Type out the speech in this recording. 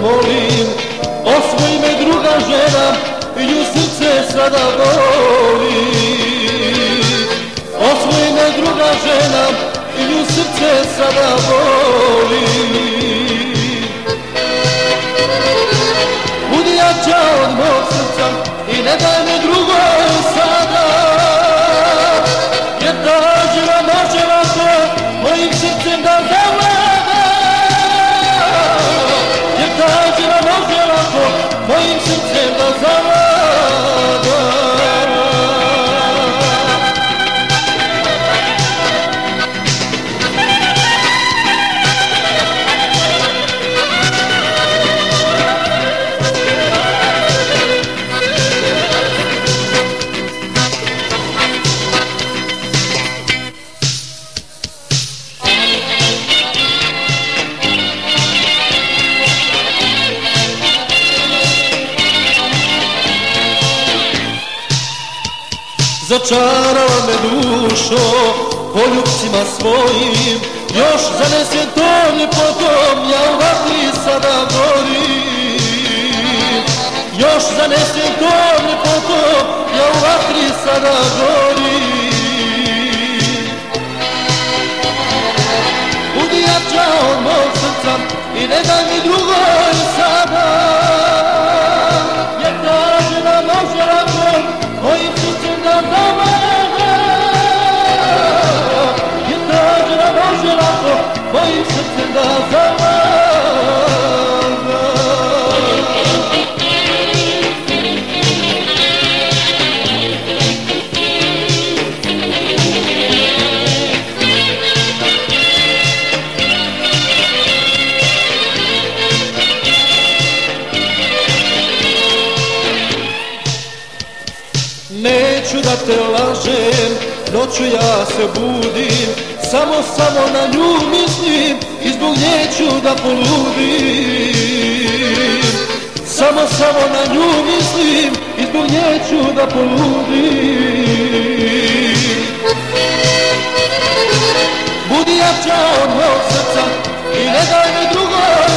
volim, osvoji me druga žena i nju srce sada boli. Osvoji me druga žena i nju srce sada boli. Budi jača od mog srca i ne daj me drugoj sada, jer ta žena može lako mojim srcem da zavlada. Jer ta žena može lako mojim srcem da zavlada. Začarala me dušo poljubcima svojim, još zanesen tom ljepotom ja u vatri sada gorim. Još zanesen tom ljepotom ja u vatri sada gorim. Budi jača od mog srca i ne daj mi drugoj sada, jer ta žena može lako mojim srcem da zavlada. Jer ta žena može lako mojim srcem da zavlada. Neću da te lažem, noću ja se budim, samo na nju mislim i zbog nje ću da poludim. Samo na nju mislim i zbog nje ću da poludim. Budi jača od mog srca i ne daj mi drugoj